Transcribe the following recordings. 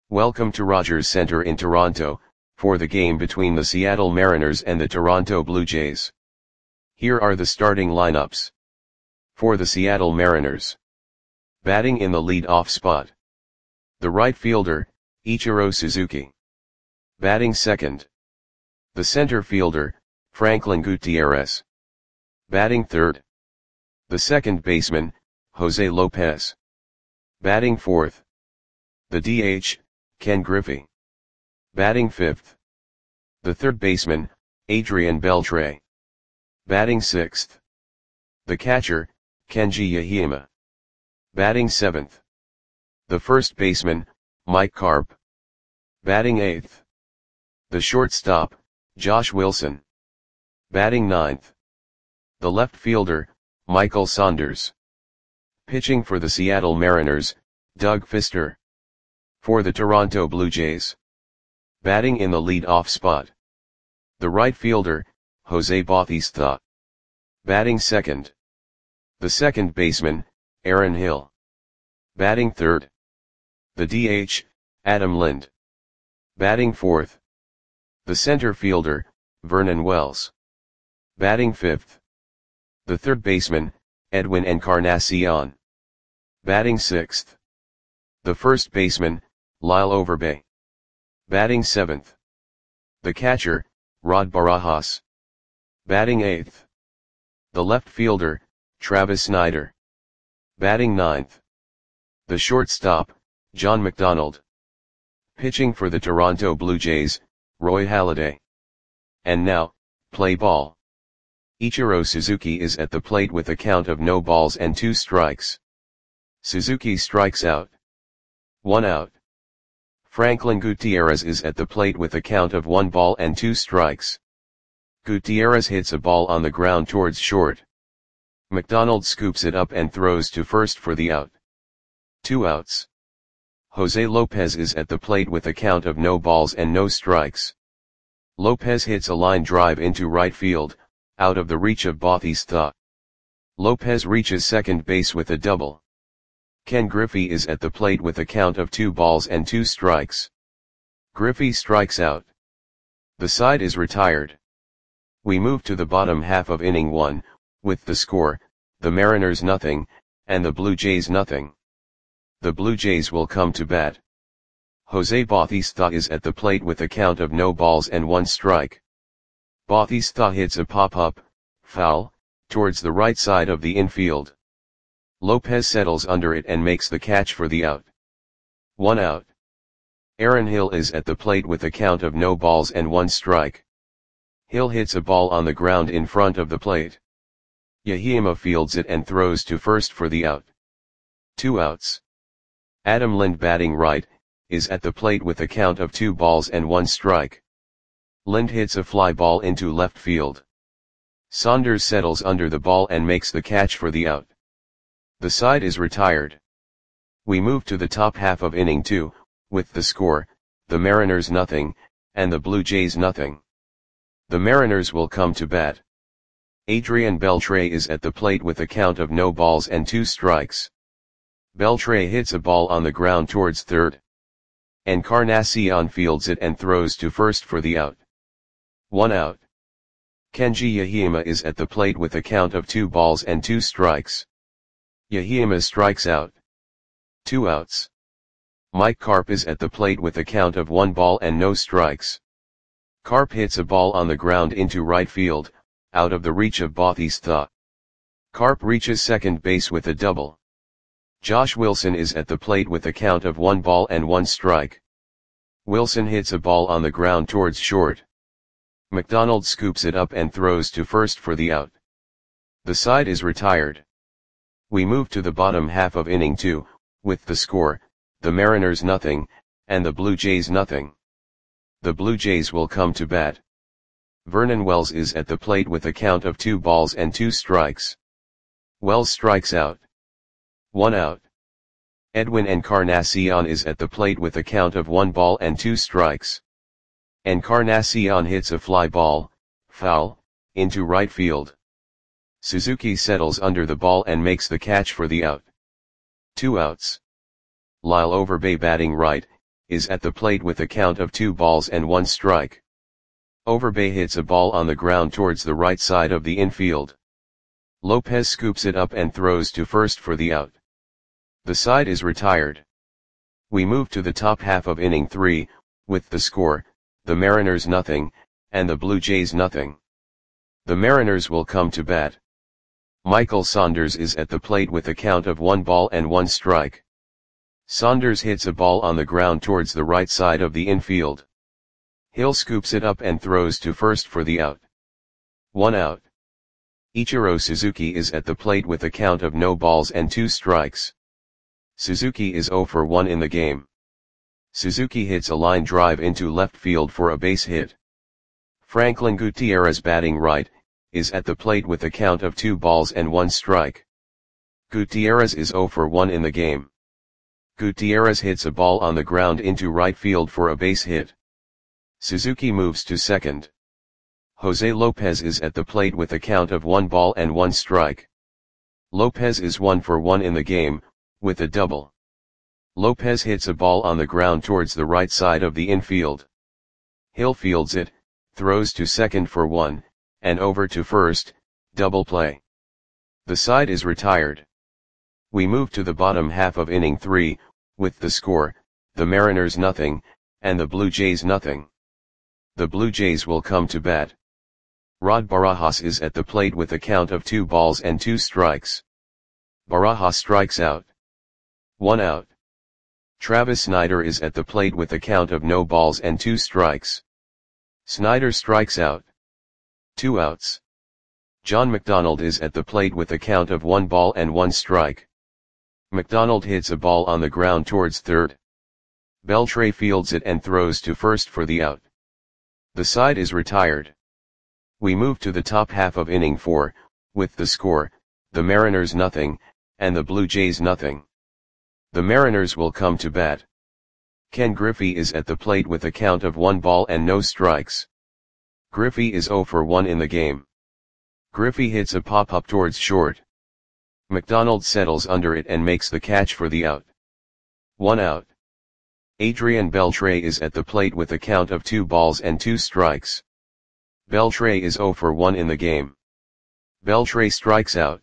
Welcome to Rogers Centre in Toronto, for the game between the Seattle Mariners and the Toronto Blue Jays. Here are the starting lineups. For the Seattle Mariners. Batting in the lead-off spot. The right fielder, Ichiro Suzuki. Batting second. The center fielder, Franklin Gutierrez. Batting third. The second baseman, Jose Lopez. Batting fourth. The DH, Ken Griffey. Batting fifth. The third baseman, Adrian Beltre. Batting sixth. The catcher, Kenji Yahima. Batting seventh. The first baseman, Mike Carp. Batting eighth. The shortstop, Josh Wilson. Batting ninth. The left fielder, Michael Saunders. Pitching for the Seattle Mariners, Doug Fister. For the Toronto Blue Jays. Batting in the lead-off spot. The right fielder, Jose Bautista. Batting second. The second baseman, Aaron Hill. Batting third. The DH, Adam Lind. Batting fourth. The center fielder, Vernon Wells. Batting fifth. The third baseman, Edwin Encarnacion. Batting sixth. The first baseman, Lyle Overbay. Batting seventh. The catcher, Rod Barajas. Batting eighth. The left fielder, Travis Snyder. Batting ninth. The shortstop, John McDonald. Pitching for the Toronto Blue Jays, Roy Halladay. And now, play ball. Ichiro Suzuki is at the plate with a count of no balls and 2 strikes. Suzuki strikes out. 1 out. Franklin Gutierrez is at the plate with a count of 1 ball and 2 strikes. Gutierrez hits a ball on the ground towards short. McDonald scoops it up and throws to first for the out. 2 outs. Jose Lopez is at the plate with a count of no balls and no strikes. Lopez hits a line drive into right field, out of the reach of Bautista. Lopez reaches second base with a double. Ken Griffey is at the plate with a count of 2 balls and 2 strikes. Griffey strikes out. The side is retired. We move to the bottom half of inning 1, with the score, the Mariners nothing, and the Blue Jays nothing. The Blue Jays will come to bat. Jose Bautista is at the plate with a count of no balls and 1 strike. Bautista hits a pop-up, foul, towards the right side of the infield. Lopez settles under it and makes the catch for the out. 1 out. Aaron Hill is at the plate with a count of no balls and 1 strike. Hill hits a ball on the ground in front of the plate. Yahima fields it and throws to first for the out. 2 outs. Adam Lind, batting right, is at the plate with a count of 2 balls and 1 strike. Lind hits a fly ball into left field. Saunders settles under the ball and makes the catch for the out. The side is retired. We move to the top half of inning 2, with the score, the Mariners nothing, and the Blue Jays nothing. The Mariners will come to bat. Adrian Beltre is at the plate with a count of no balls and 2 strikes. Beltre hits a ball on the ground towards third. Encarnacion fields it and throws to first for the out. 1 out. Kenji Yahima is at the plate with a count of 2 balls and 2 strikes. Yahima strikes out. 2 outs. Mike Carp is at the plate with a count of 1 ball and no strikes. Carp hits a ball on the ground into right field, out of the reach of Bautista. Carp reaches second base with a double. Josh Wilson is at the plate with a count of 1 ball and 1 strike. Wilson hits a ball on the ground towards short. McDonald scoops it up and throws to first for the out. The side is retired. We move to the bottom half of inning 2, with the score, the Mariners nothing, and the Blue Jays nothing. The Blue Jays will come to bat. Vernon Wells is at the plate with a count of 2 balls and 2 strikes. Wells strikes out. 1 out. Edwin Encarnacion is at the plate with a count of 1 ball and 2 strikes. Encarnacion hits a fly ball, foul, into right field. Suzuki settles under the ball and makes the catch for the out. 2 outs. Lyle Overbay, batting right, is at the plate with a count of 2 balls and 1 strike. Overbay hits a ball on the ground towards the right side of the infield. Lopez scoops it up and throws to first for the out. The side is retired. We move to the top half of inning 3, with the score, the Mariners nothing, and the Blue Jays nothing. The Mariners will come to bat. Michael Saunders is at the plate with a count of 1 ball and 1 strike. Saunders hits a ball on the ground towards the right side of the infield. Hill scoops it up and throws to first for the out. 1 out. Ichiro Suzuki is at the plate with a count of no balls and 2 strikes. Suzuki is 0 for 1 in the game. Suzuki hits a line drive into left field for a base hit. Franklin Gutierrez, batting right, is at the plate with a count of 2 balls and 1 strike. Gutierrez is 0 for 1 in the game. Gutierrez hits a ball on the ground into right field for a base hit. Suzuki moves to second. Jose Lopez is at the plate with a count of 1 ball and 1 strike. Lopez is 1 for 1 in the game, with a double. Lopez hits a ball on the ground towards the right side of the infield. Hill fields it, throws to second for 1, and over to first, double play. The side is retired. We move to the bottom half of inning 3, with the score, the Mariners nothing, and the Blue Jays nothing. The Blue Jays will come to bat. Rod Barajas is at the plate with a count of 2 balls and 2 strikes. Barajas strikes out. 1 out. Travis Snider is at the plate with a count of no balls and 2 strikes. Snider strikes out. 2 outs. John McDonald is at the plate with a count of 1 ball and 1 strike. McDonald hits a ball on the ground towards third. Beltre fields it and throws to first for the out. The side is retired. We move to the top half of inning 4, with the score, the Mariners nothing, and the Blue Jays nothing. The Mariners will come to bat. Ken Griffey is at the plate with a count of 1 ball and no strikes. Griffey is 0 for 1 in the game. Griffey hits a pop-up towards short. McDonald settles under it and makes the catch for the out. 1 out. Adrian Beltre is at the plate with a count of 2 balls and 2 strikes. Beltre is 0 for 1 in the game. Beltre strikes out.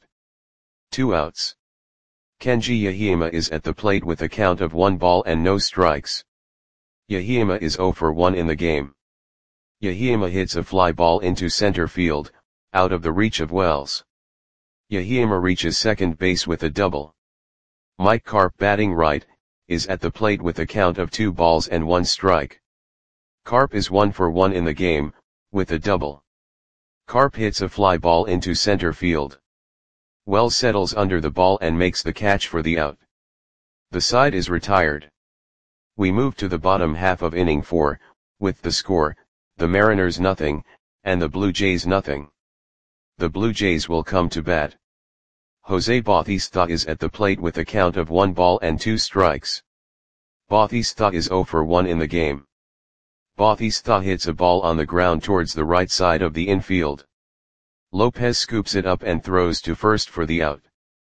2 outs. Kenji Yahima is at the plate with a count of 1 ball and no strikes. Yahima is 0 for 1 in the game. Yahima hits a fly ball into center field, out of the reach of Wells. Yahima reaches second base with a double. Mike Carp, batting right, is at the plate with a count of 2 balls and 1 strike. Carp is 1 for 1 in the game, with a double. Carp hits a fly ball into center field. Wells settles under the ball and makes the catch for the out. The side is retired. We move to the bottom half of inning 4, with the score, the Mariners nothing, and the Blue Jays nothing. The Blue Jays will come to bat. Jose Bautista is at the plate with a count of 1 ball and 2 strikes. Bautista is 0 for 1 in the game. Bautista hits a ball on the ground towards the right side of the infield. Lopez scoops it up and throws to first for the out.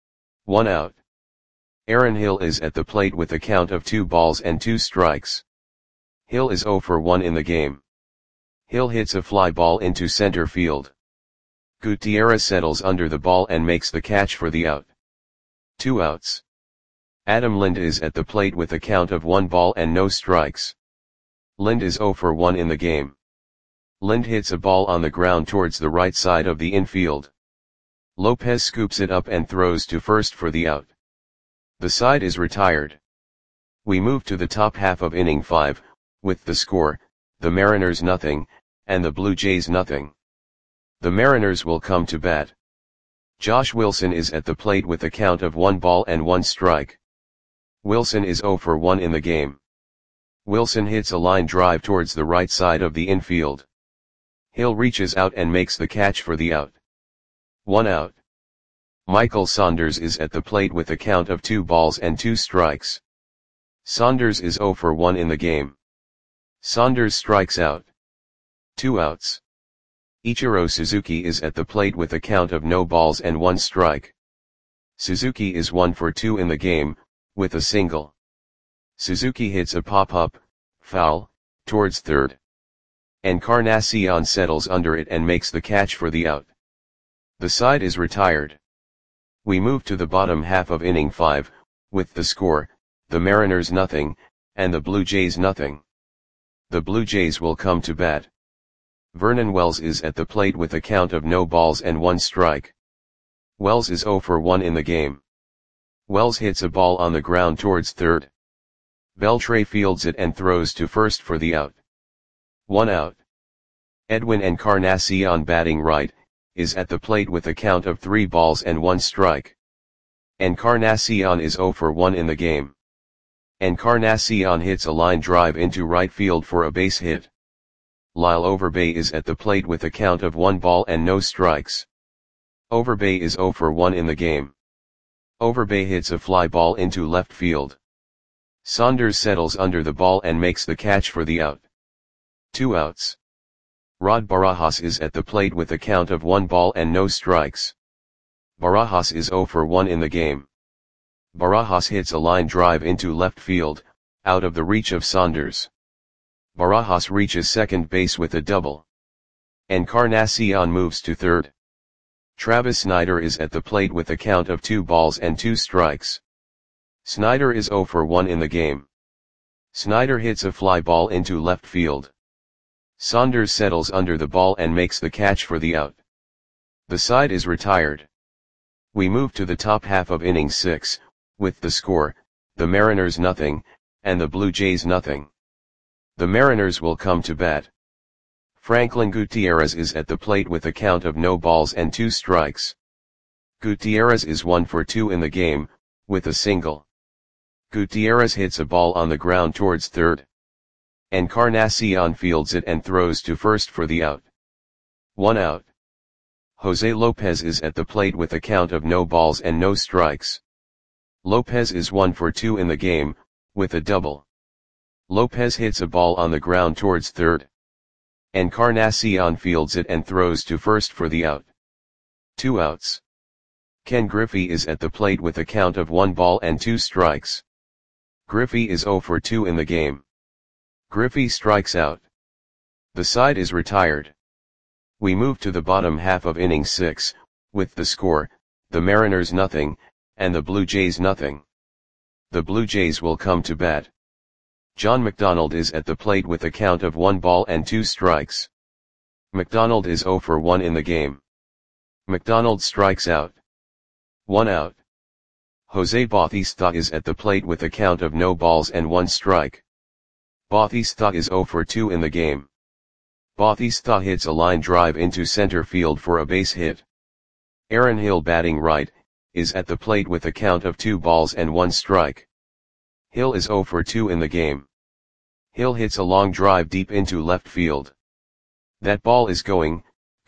1 out. Aaron Hill is at the plate with a count of 2 balls and 2 strikes. Hill is 0 for 1 in the game. Hill hits a fly ball into center field. Gutierrez settles under the ball and makes the catch for the out. 2 outs. Adam Lind is at the plate with a count of 1 ball and no strikes. Lind is 0 for 1 in the game. Lind hits a ball on the ground towards the right side of the infield. Lopez scoops it up and throws to first for the out. The side is retired. We move to the top half of inning 5, with the score, the Mariners nothing, and the Blue Jays nothing. The Mariners will come to bat. Josh Wilson is at the plate with a count of 1 ball and 1 strike. Wilson is 0 for 1 in the game. Wilson hits a line drive towards the right side of the infield. Hill reaches out and makes the catch for the out. 1 out. Michael Saunders is at the plate with a count of 2 balls and 2 strikes. Saunders is 0 for 1 in the game. Saunders strikes out. 2 outs. Ichiro Suzuki is at the plate with a count of no balls and 1 strike. Suzuki is 1 for 2 in the game, with a single. Suzuki hits a pop-up, foul, towards third. Encarnacion settles under it and makes the catch for the out. The side is retired. We move to the bottom half of inning 5, with the score, the Mariners nothing, and the Blue Jays nothing. The Blue Jays will come to bat. Vernon Wells is at the plate with a count of no balls and 1 strike. Wells is 0 for 1 in the game. Wells hits a ball on the ground towards third. Beltre fields it and throws to first for the out. 1 out. Edwin Encarnacion, batting right, is at the plate with a count of 3 balls and 1 strike. Encarnacion is 0 for 1 in the game. Encarnacion hits a line drive into right field for a base hit. Lyle Overbay is at the plate with a count of 1 ball and no strikes. Overbay is 0 for 1 in the game. Overbay hits a fly ball into left field. Saunders settles under the ball and makes the catch for the out. 2 outs. Rod Barajas is at the plate with a count of 1 ball and no strikes. Barajas is 0 for 1 in the game. Barajas hits a line drive into left field, out of the reach of Saunders. Barajas reaches second base with a double. Encarnacion moves to third. Travis Snider is at the plate with a count of 2 balls and 2 strikes. Snider is 0 for 1 in the game. Snider hits a fly ball into left field. Saunders settles under the ball and makes the catch for the out. The side is retired. We move to the top half of inning 6, with the score, the Mariners nothing, and the Blue Jays nothing. The Mariners will come to bat. Franklin Gutierrez is at the plate with a count of no balls and 2 strikes. Gutierrez is 1 for 2 in the game, with a single. Gutierrez hits a ball on the ground towards third. Encarnacion fields it and throws to first for the out. 1 out. Jose Lopez is at the plate with a count of no balls and no strikes. Lopez is 1 for 2 in the game, with a double. Lopez hits a ball on the ground towards third. Encarnacion fields it and throws to first for the out. 2 outs. Ken Griffey is at the plate with a count of 1 ball and 2 strikes. Griffey is 0 for 2 in the game. Griffey strikes out. The side is retired. We move to the bottom half of inning 6, with the score, the Mariners nothing, and the Blue Jays nothing. The Blue Jays will come to bat. John McDonald is at the plate with a count of 1 ball and 2 strikes. McDonald is 0 for 1 in the game. McDonald strikes out. 1 out. Jose Bautista is at the plate with a count of no balls and 1 strike. Bautista is 0 for 2 in the game. Bautista hits a line drive into center field for a base hit. Aaron Hill, batting right, is at the plate with a count of 2 balls and 1 strike. Hill is 0 for 2 in the game. Hill hits a long drive deep into left field. That ball is gone.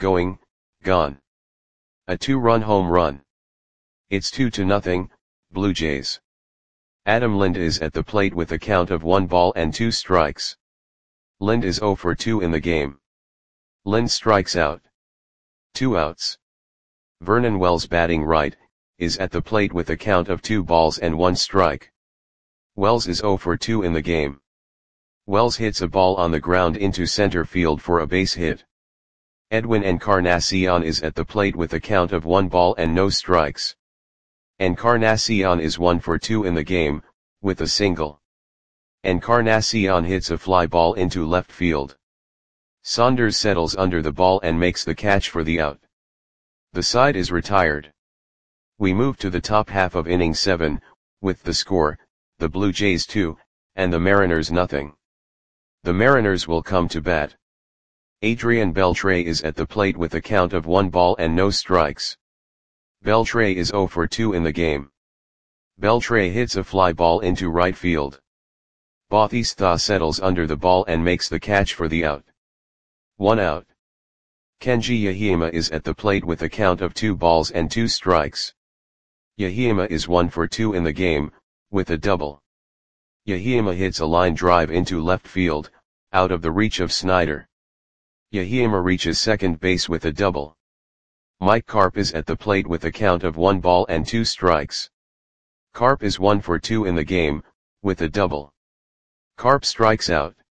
A 2-run home run. It's 2-0, Blue Jays. Adam Lind is at the plate with a count of 1 ball and 2 strikes. Lind is 0 for 2 in the game. Lind strikes out. 2 outs. Vernon Wells, batting right, is at the plate with a count of 2 balls and 1 strike. Wells is 0 for 2 in the game. Wells hits a ball on the ground into center field for a base hit. Edwin Encarnacion is at the plate with a count of 1 ball and no strikes. Encarnacion is 1 for 2 in the game, with a single. Encarnacion hits a fly ball into left field. Saunders settles under the ball and makes the catch for the out. The side is retired. We move to the top half of inning 7, with the score, the Blue Jays 2, and the Mariners nothing. The Mariners will come to bat. Adrian Beltre is at the plate with a count of 1 ball and no strikes. Beltre is 0 for 2 in the game. Beltre hits a fly ball into right field. Bautista settles under the ball and makes the catch for the out. 1 out. Kenji Yahima is at the plate with a count of 2 balls and 2 strikes. Yahima is 1 for 2 in the game, with a double. Yahima hits a line drive into left field, out of the reach of Snider. Yahima reaches second base with a double. Mike Carp is at the plate with a count of 1 ball and 2 strikes. Carp is 1 for 2 in the game, with a double. Carp strikes out.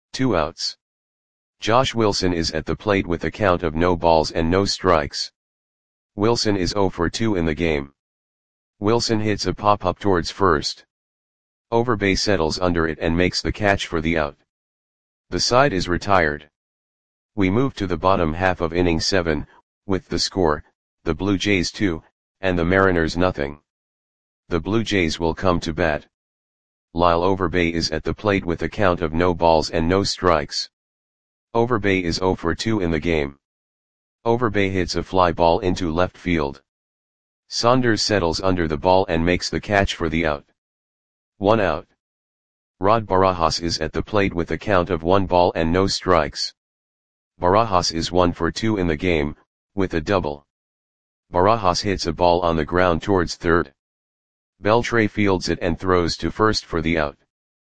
2 outs. Josh Wilson is at the plate with a count of no balls and no strikes. Wilson is 0 for 2 in the game. Wilson hits a pop-up towards first. Overbay settles under it and makes the catch for the out. The side is retired. We move to the bottom half of inning 7, with the score, the Blue Jays 2, and the Mariners nothing. The Blue Jays will come to bat. Lyle Overbay is at the plate with a count of no balls and no strikes. Overbay is 0 for 2 in the game. Overbay hits a fly ball into left field. Saunders settles under the ball and makes the catch for the out. 1 out. Rod Barajas is at the plate with a count of 1 ball and no strikes. Barajas is 1 for 2 in the game, with a double. Barajas hits a ball on the ground towards third. Beltre fields it and throws to first for the out.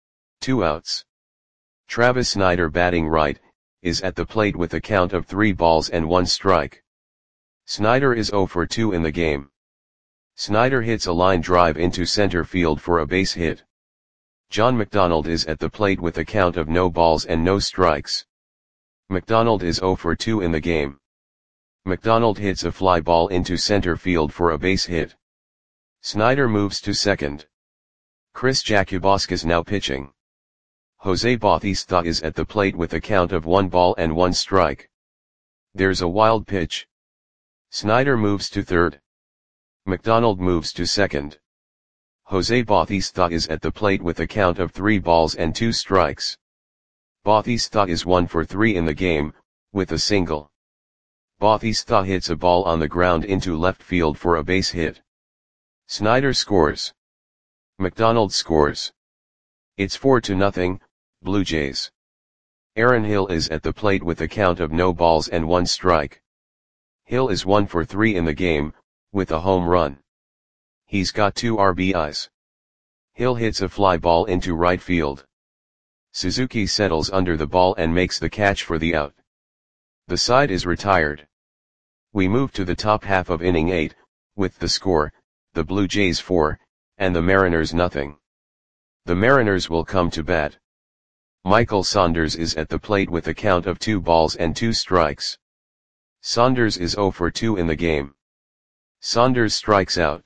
2 outs. Travis Snider, batting right, is at the plate with a count of 3 balls and 1 strike. Snider is 0 for 2 in the game. Snider hits a line drive into center field for a base hit. John McDonald is at the plate with a count of no balls and no strikes. McDonald is 0 for 2 in the game. McDonald hits a fly ball into center field for a base hit. Snider moves to second. Chris Jakubowski's now pitching. Jose Bautista is at the plate with a count of 1 ball and 1 strike. There's a wild pitch. Snider moves to third. McDonald moves to second. Jose Bautista is at the plate with a count of 3 balls and 2 strikes. Bautista is 1 for 3 in the game, with a single. Bautista hits a ball on the ground into left field for a base hit. Snider scores. McDonald scores. It's 4-0, Blue Jays. Aaron Hill is at the plate with a count of no balls and 1 strike. Hill is 1 for 3 in the game, with a home run. He's got 2 RBIs. Hill hits a fly ball into right field. Suzuki settles under the ball and makes the catch for the out. The side is retired. We move to the top half of inning 8, with the score, the Blue Jays 4, and the Mariners nothing. The Mariners will come to bat. Michael Saunders is at the plate with a count of 2 balls and 2 strikes. Saunders is 0 for 2 in the game. Saunders strikes out.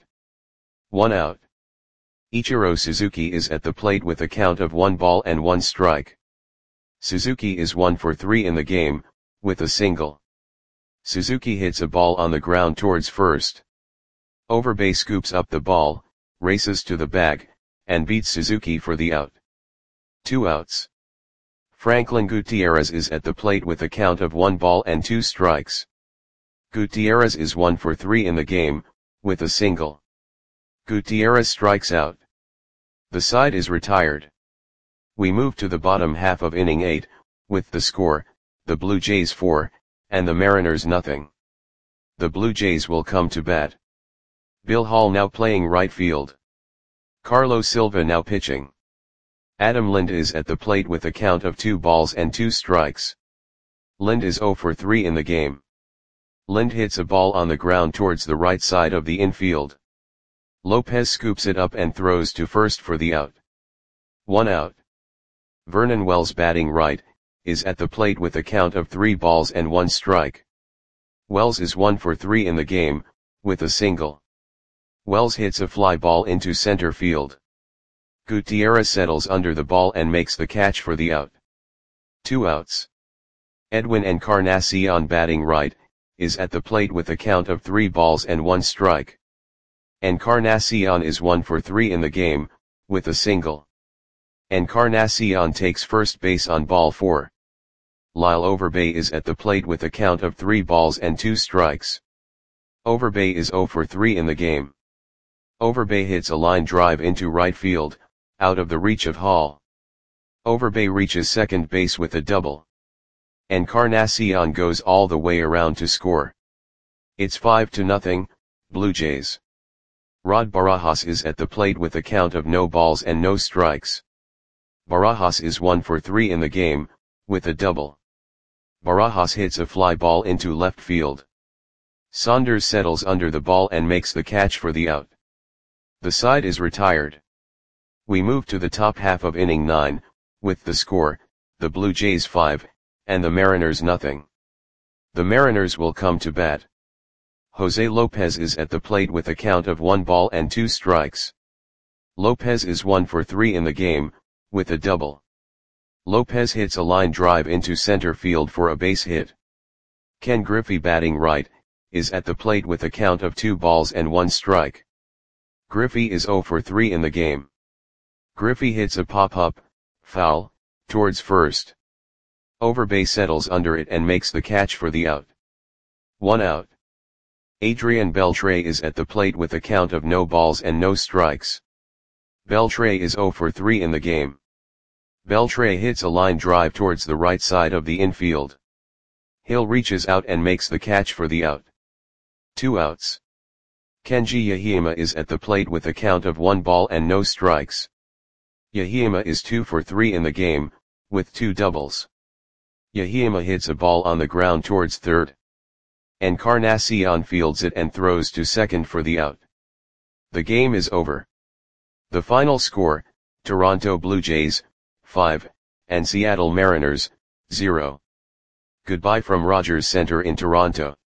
1 out. Ichiro Suzuki is at the plate with a count of 1 ball and 1 strike. Suzuki is 1 for 3 in the game, with a single. Suzuki hits a ball on the ground towards first. Overbay scoops up the ball, races to the bag, and beats Suzuki for the out. 2 outs. Franklin Gutierrez is at the plate with a count of 1 ball and 2 strikes. Gutierrez is 1 for 3 in the game, with a single. Gutierrez strikes out. The side is retired. We move to the bottom half of inning 8, with the score, the Blue Jays 4, and the Mariners nothing. The Blue Jays will come to bat. Bill Hall now playing right field. Carlos Silva now pitching. Adam Lind is at the plate with a count of 2 balls and 2 strikes. Lind is 0 for 3 in the game. Lind hits a ball on the ground towards the right side of the infield. Lopez scoops it up and throws to first for the out. 1 out. Vernon Wells, batting right, is at the plate with a count of 3 balls and 1 strike. Wells is 1 for 3 in the game, with a single. Wells hits a fly ball into center field. Gutierrez settles under the ball and makes the catch for the out. 2 outs. Edwin Encarnacion, batting right, is at the plate with a count of 3 balls and 1 strike. Encarnacion is 1 for 3 in the game, with a single. Encarnacion takes first base on ball 4. Lyle Overbay is at the plate with a count of 3 balls and 2 strikes. Overbay is 0 for 3 in the game. Overbay hits a line drive into right field, out of the reach of Hall. Overbay reaches second base with a double. Encarnacion goes all the way around to score. It's 5-0, Blue Jays. Rod Barajas is at the plate with a count of no balls and no strikes. Barajas is 1 for 3 in the game, with a double. Barajas hits a fly ball into left field. Saunders settles under the ball and makes the catch for the out. The side is retired. We move to the top half of inning 9, with the score, the Blue Jays 5, and the Mariners nothing. The Mariners will come to bat. Jose Lopez is at the plate with a count of 1 ball and 2 strikes. Lopez is 1 for 3 in the game, with a double. Lopez hits a line drive into center field for a base hit. Ken Griffey, batting right, is at the plate with a count of 2 balls and 1 strike. Griffey is 0 for 3 in the game. Griffey hits a pop-up, foul, towards first. Overbay settles under it and makes the catch for the out. 1 out. Adrian Beltre is at the plate with a count of no balls and no strikes. Beltre is 0 for 3 in the game. Beltre hits a line drive towards the right side of the infield. Hill reaches out and makes the catch for the out. 2 outs. Kenji Yahima is at the plate with a count of 1 ball and no strikes. Yahima is 2 for 3 in the game, with 2 doubles. Yahima hits a ball on the ground towards third. Encarnacion fields it and throws to second for the out. The game is over. The final score, Toronto Blue Jays, 5, and Seattle Mariners, 0. Goodbye from Rogers Center in Toronto.